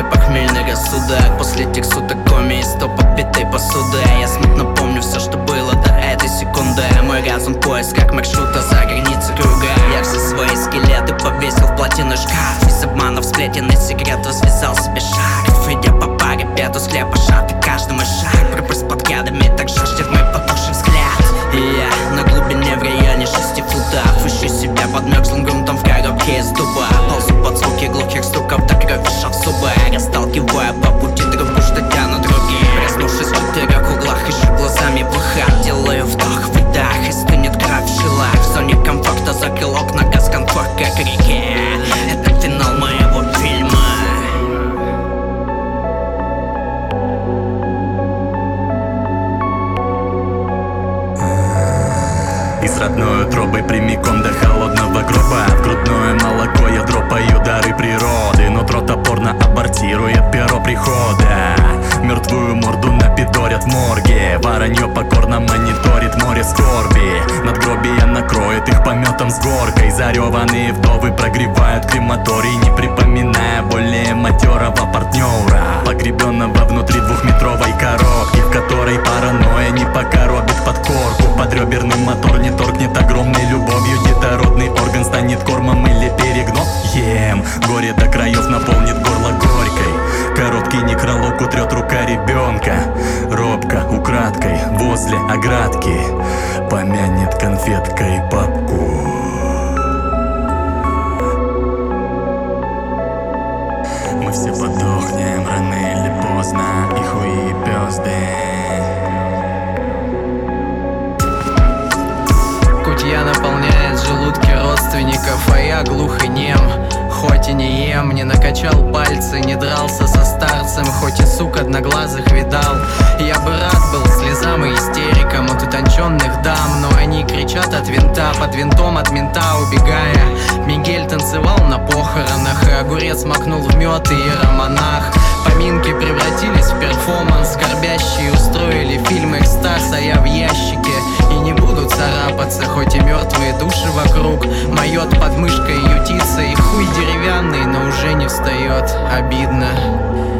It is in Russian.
похмельный рассудок. После этих суток коми и 100 подбитой посуды. Я смутно помню все, что было до этой секунды. Мой разум в поисках маршрута за границей круга. Я все свои скелеты повесил в платяной шкаф. Из обманов сплетенный секрет связал себе шаг. Идя по парапету с хлеба шаты, каждый мой шаг пропасть под кадами, так жаждет мой потухший взгляд. И я на глубине в районе 6 футов ищу себя под мерзлым грунтом в коробке из дуба. Ползу под звуки глухих стуков, так кровь в зубы. Расталкивая по пути трубу, что тянут руки. Проснувшись в 4 углах, ищу глазами выход. Делаю вдох, выдох, и стынет кровь в жилах. В зоне комфорта закрыл окна, газ конфорт как реке. Это финал моего фильма. Из родной утробы прямиком до холодного гроба. В грудное молоко я дропаю дары природы. Нутро топорно абортирует перо прихода. Мертвую морду напидорят в морге. Воронье покорно мониторит море скорби. Надгробия накроет их пометом с горкой. Зареванные вдовы прогревают крематорий, не припоминая более матерого партнера, погребенного внутри 2-метровой коробки, в которой паранойя не покоробит подкорку. Подреберный мотор не торкнет огромной любовью. Детородный орган станет кормом или перегноем. Горе до краев наполнит горло горькой. Короткий некролог утрет рука ребенка. Робко, украдкой, возле оградки помянет конфеткой папку. Мы все подохнем рано или поздно, и хуи и пёзды. Кутья наполняет желудки родственников, а я глух и нем. Хоть и не ем, не накачал пальцы, не дрался со старцем, хоть и сук одноглазых видал. Я бы рад был слезам и истерикам от утонченных дам, но они кричат от винта, под винтом от мента убегая. Мигель танцевал на похоронах, и огурец макнул в мед иеромонах. Поминки превратились в перформанс, скорбящие устроили фильм экстаз, а я в ящике и не буду царапаться, хоть и мертвые души вокруг. Моет под мышкой ютится, и хуй деревянный, но уже не встает. Обидно.